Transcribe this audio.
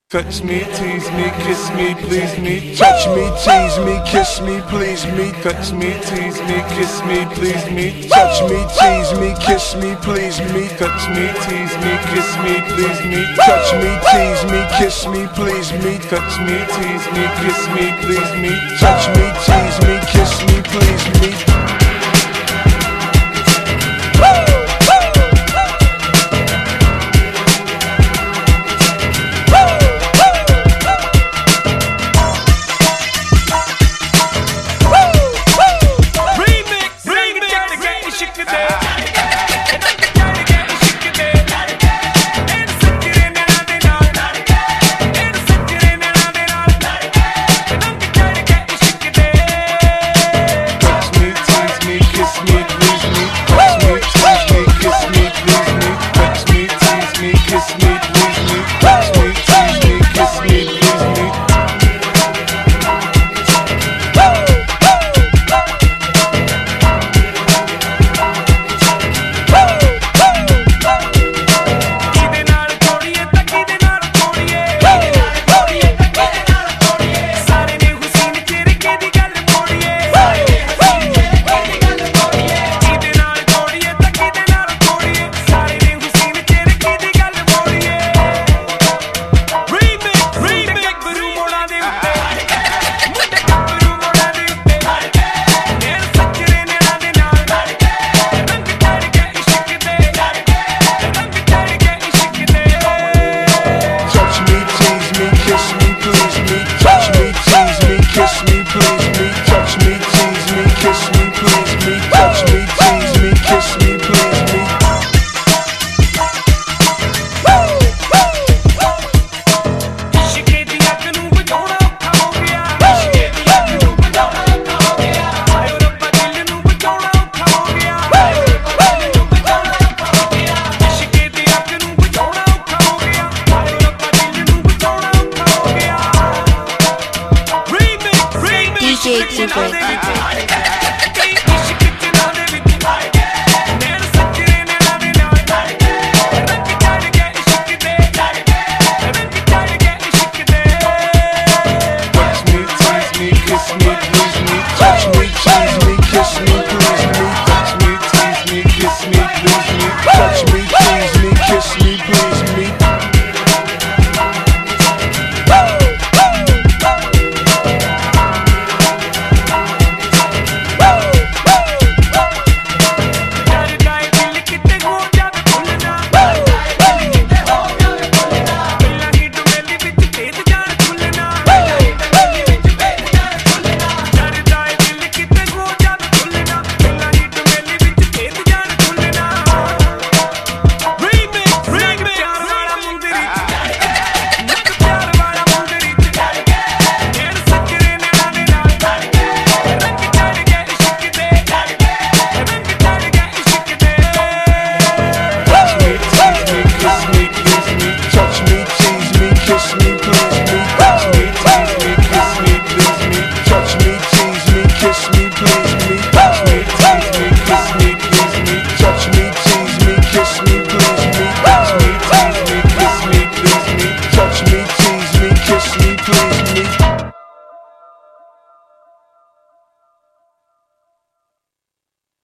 Touch me, tease me, kiss me, please me. Touch me, tease me, kiss me, please me. Touch me, tease me, kiss me, please me. Touch me, tease me, kiss me, please me. Touch me, tease me, kiss me, please me. Touch me, tease me, kiss me, please me. Touch me, tease me, kiss me, please me. Touch me, tease me, kiss me, please me. DJ Super.